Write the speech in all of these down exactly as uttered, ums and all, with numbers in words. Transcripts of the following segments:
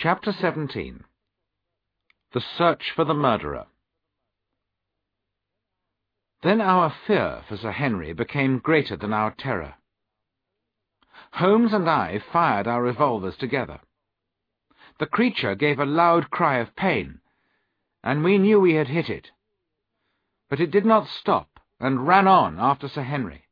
Chapter seventeen. The Search for the Murderer. Then our fear for Sir Henry became greater than our terror. Holmes and I fired our revolvers together. The creature gave a loud cry of pain, and we knew we had hit it. But it did not stop, and ran on after Sir Henry.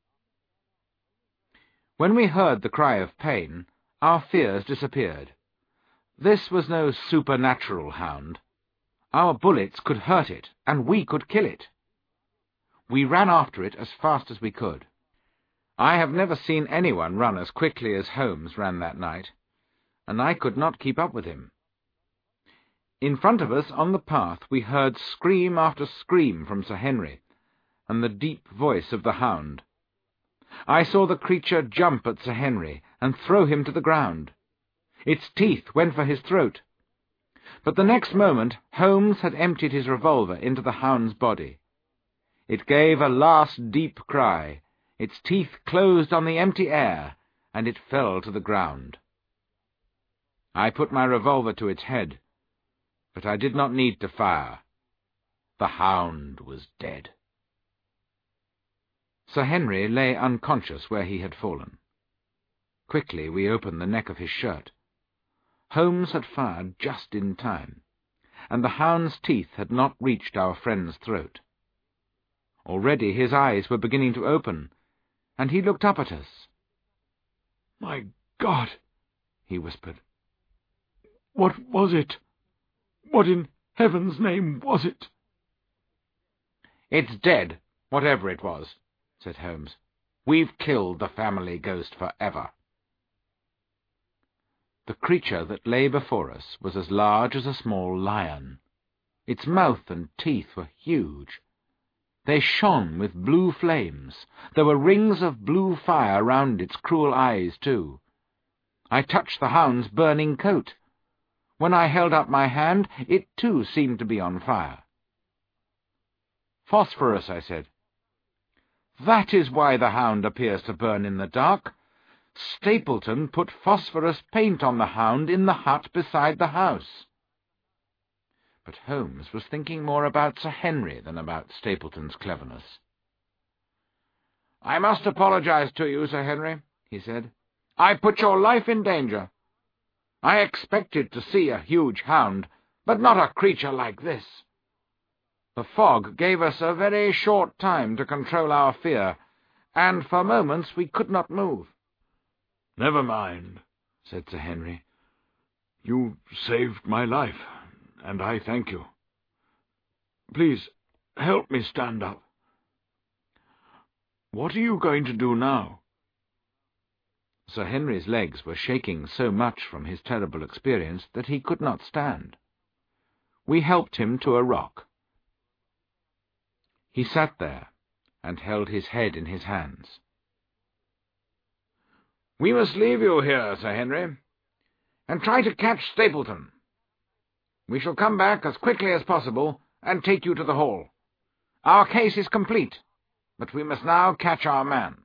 When we heard the cry of pain, our fears disappeared. This was no supernatural hound. Our bullets could hurt it, and we could kill it. We ran after it as fast as we could. I have never seen anyone run as quickly as Holmes ran that night, and I could not keep up with him. In front of us on the path we heard scream after scream from Sir Henry, and the deep voice of the hound. I saw the creature jump at Sir Henry and throw him to the ground. Its teeth went for his throat. But the next moment Holmes had emptied his revolver into the hound's body. It gave a last deep cry, its teeth closed on the empty air, and it fell to the ground. I put my revolver to its head, but I did not need to fire. The hound was dead. Sir Henry lay unconscious where he had fallen. Quickly we opened the neck of his shirt. Holmes had fired just in time, and the hound's teeth had not reached our friend's throat. Already his eyes were beginning to open, and he looked up at us. "My God," he whispered. "What was it? What in heaven's name was it?" "It's dead, whatever it was," said Holmes. "We've killed the family ghost forever." The creature that lay before us was as large as a small lion. Its mouth and teeth were huge. They shone with blue flames. There were rings of blue fire round its cruel eyes, too. I touched the hound's burning coat. When I held up my hand, it too seemed to be on fire. "Phosphorus," I said. "That is why the hound appears to burn in the dark. Stapleton put phosphorus paint on the hound in the hut beside the house." But Holmes was thinking more about Sir Henry than about Stapleton's cleverness. "I must apologize to you, Sir Henry," he said. "I put your life in danger. I expected to see a huge hound, but not a creature like this. The fog gave us a very short time to control our fear, and for moments we could not move." "Never mind," said Sir Henry. "You saved my life, and I thank you. Please, help me stand up. What are you going to do now?" Sir Henry's legs were shaking so much from his terrible experience that he could not stand. We helped him to a rock. He sat there and held his head in his hands. "We must leave you here, Sir Henry, and try to catch Stapleton. We shall come back as quickly as possible and take you to the Hall. Our case is complete, but we must now catch our man."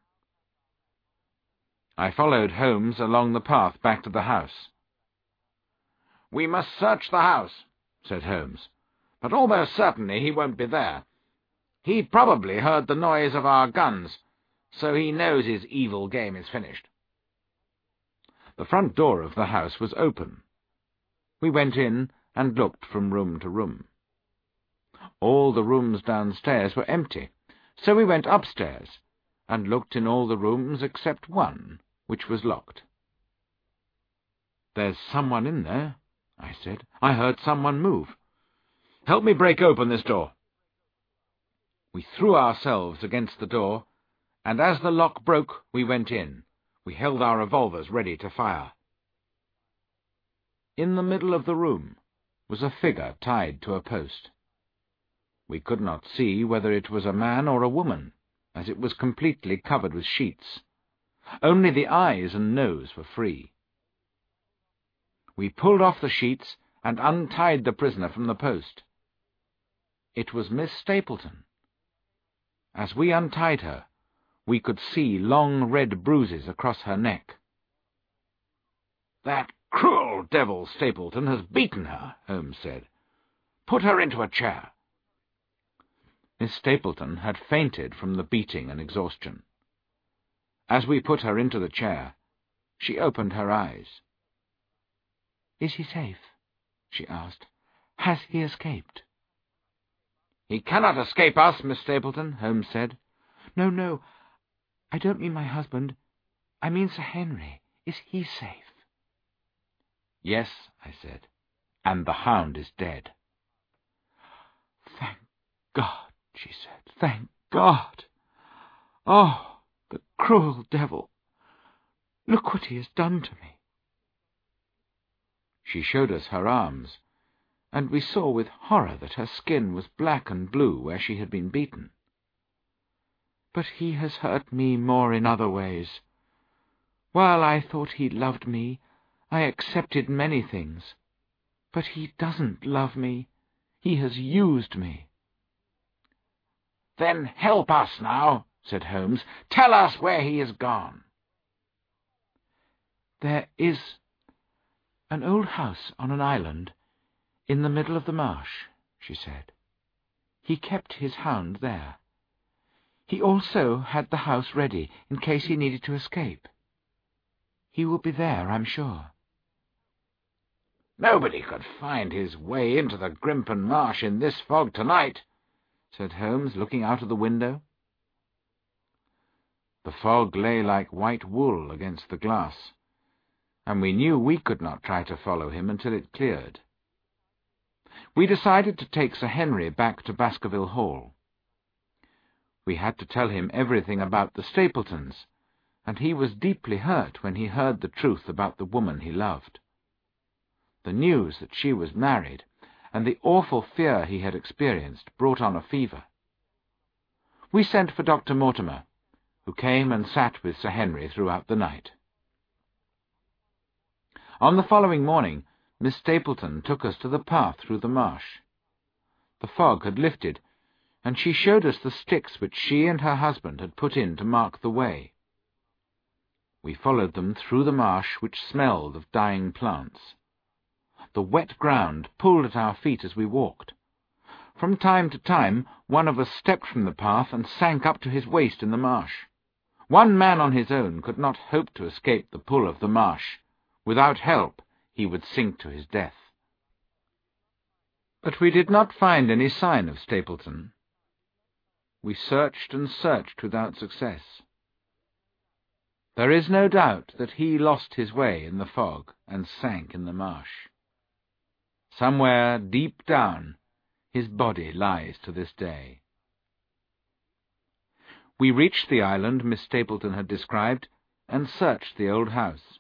I followed Holmes along the path back to the house. "We must search the house," said Holmes, "but almost certainly he won't be there. He probably heard the noise of our guns, so he knows his evil game is finished." The front door of the house was open. We went in and looked from room to room. All the rooms downstairs were empty, so we went upstairs and looked in all the rooms except one, which was locked. "There's someone in there," I said. "I heard someone move. Help me break open this door." We threw ourselves against the door, and as the lock broke, we went in. We held our revolvers ready to fire. In the middle of the room was a figure tied to a post. We could not see whether it was a man or a woman, as it was completely covered with sheets. Only the eyes and nose were free. We pulled off the sheets and untied the prisoner from the post. It was Miss Stapleton. As we untied her, we could see long red bruises across her neck. "That cruel devil Stapleton has beaten her," Holmes said. "Put her into a chair." Miss Stapleton had fainted from the beating and exhaustion. As we put her into the chair, she opened her eyes. "Is he safe?" she asked. "Has he escaped?" "He cannot escape us, Miss Stapleton," Holmes said. "No, no, I don't mean my husband. I mean Sir Henry. Is he safe?" "Yes," I said, "and the hound is dead." "Thank God," she said. "Thank God. Oh, the cruel devil! Look what he has done to me." She showed us her arms, and we saw with horror that her skin was black and blue where she had been beaten. "But he has hurt me more in other ways. While I thought he loved me, I accepted many things. But he doesn't love me. He has used me." "Then help us now," said Holmes. "Tell us where he is gone." "There is an old house on an island in the middle of the marsh," she said. "He kept his hound there. He also had the house ready in case he needed to escape. He will be there, I'm sure." "Nobody could find his way into the Grimpen Marsh in this fog tonight," said Holmes, looking out of the window. The fog lay like white wool against the glass, and we knew we could not try to follow him until it cleared. We decided to take Sir Henry back to Baskerville Hall. We had to tell him everything about the Stapletons, and he was deeply hurt when he heard the truth about the woman he loved. The news that she was married, and the awful fear he had experienced, brought on a fever. We sent for Doctor Mortimer, who came and sat with Sir Henry throughout the night. On the following morning, Miss Stapleton took us to the path through the marsh. The fog had lifted, and she showed us the sticks which she and her husband had put in to mark the way. We followed them through the marsh, which smelled of dying plants. The wet ground pulled at our feet as we walked. From time to time, one of us stepped from the path and sank up to his waist in the marsh. One man on his own could not hope to escape the pull of the marsh. Without help, he would sink to his death. But we did not find any sign of Stapleton. We searched and searched without success. There is no doubt that he lost his way in the fog and sank in the marsh. Somewhere deep down, his body lies to this day. We reached the island Miss Stapleton had described and searched the old house.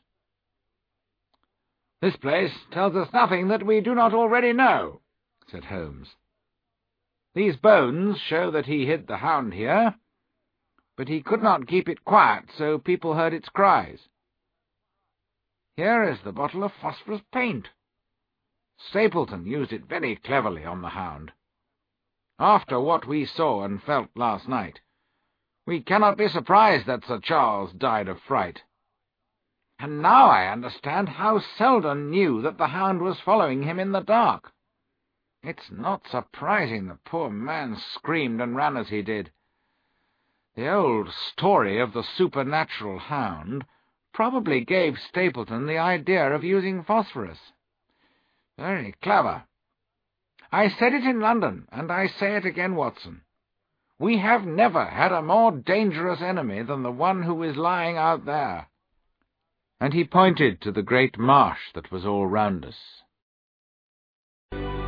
"This place tells us nothing that we do not already know," said Holmes. "These bones show that he hid the hound here, but he could not keep it quiet, so people heard its cries. Here is the bottle of phosphorus paint. Stapleton used it very cleverly on the hound. After what we saw and felt last night, we cannot be surprised that Sir Charles died of fright. And now I understand how Selden knew that the hound was following him in the dark. It's not surprising the poor man screamed and ran as he did. The old story of the supernatural hound probably gave Stapleton the idea of using phosphorus. Very clever. I said it in London, and I say it again, Watson. We have never had a more dangerous enemy than the one who is lying out there." And he pointed to the great marsh that was all round us.